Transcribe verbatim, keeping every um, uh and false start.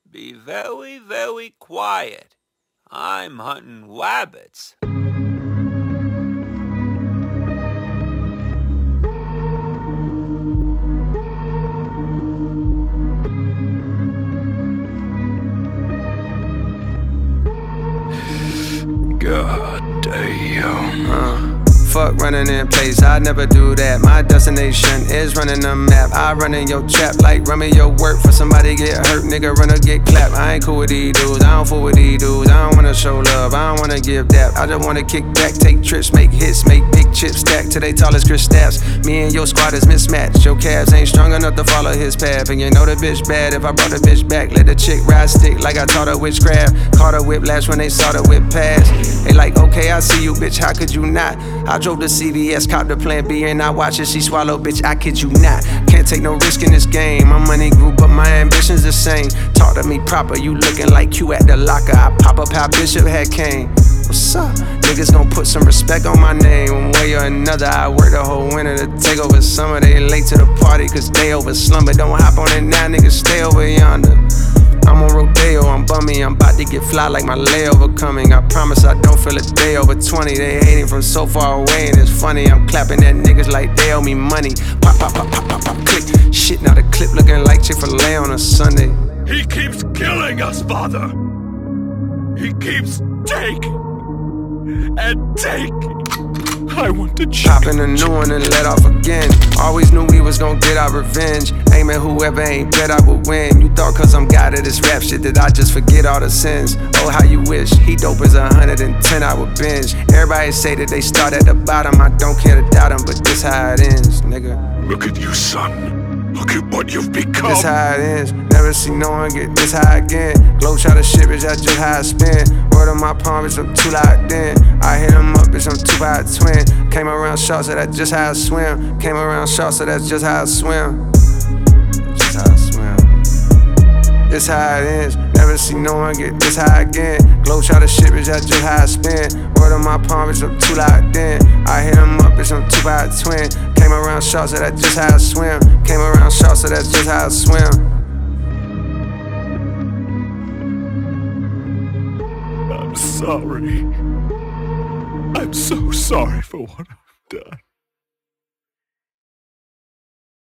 Be very, very quiet. I'm hunting rabbits. God damn. Uh. Fuck running in place, I never do that. My destination is running the map. I run in your trap like run me your work for somebody get hurt, nigga run or get clapped. I ain't cool with these dudes, I don't fool with these dudes. I don't wanna show love, I don't wanna give dap. I just wanna kick back, take trips, make hits, make big chips, stack to they tallest Chris Stapps. Me and your squad is mismatched. Your calves ain't strong enough to follow his path. And you know the bitch bad, if I brought the bitch back, let the chick ride stick like I taught her witchcraft. Caught her whiplash when they saw the whip pass. They like, okay, I see you, bitch, how could you not? I drove to C V S, caught the plan B, and I watch as she swallow, bitch, I kid you not. Can't take no risk in this game. My money grew, but my ambition's the same. Talk to me proper, you looking like Q at the locker. I pop up how Bishop had came. What's up? Niggas gon' put some respect on my name. One way or another, I work the whole winter to take over summer. They late to the party, cause they over slumber. Don't hop on it now, niggas, stay over yonder. I'm on Rodeo, I'm bummy, I'm about to get fly like my layover coming. I promise I don't feel a day over twenty. They hating from so far away and it's funny. I'm clapping at niggas like they owe me money. Pop, pop, pop, pop, pop, pop, click. Shit, now the clip looking like Chick-fil-A on a Sunday. He keeps killing us, father. He keeps taking and taking. I want to check. Popping a new one and let off again. Always knew we was gon' get our revenge. Aim at whoever ain't bet I would win. You thought cause I'm God of this rap shit that I just forget all the sins. Oh, how you wish. He dope as a hundred and ten hour binge. Everybody say that they start at the bottom. I don't care to doubt them, but this how it ends, nigga. Look at you, son. Look at what you've become. This how it ends. Never see no one get this high again. Glow try to shit, bitch, that's just how I spin. Word on my palm, bitch, I'm too locked in. I hit him up, bitch, I'm two by a twin. Came around short, so that's just how I swim. Came around short, so that's just how I swim. Just how I swim. This how it ends. Never see no one get this high again. Glow try to shit, bitch, that's just how I spin. Word on my palm, bitch, I'm too locked in. I hit him up, bitch, I'm two by a twin. Came around short, so that's just how I swim. Came around short, so that's just how I swim. I'm sorry. I'm so sorry for what I've done.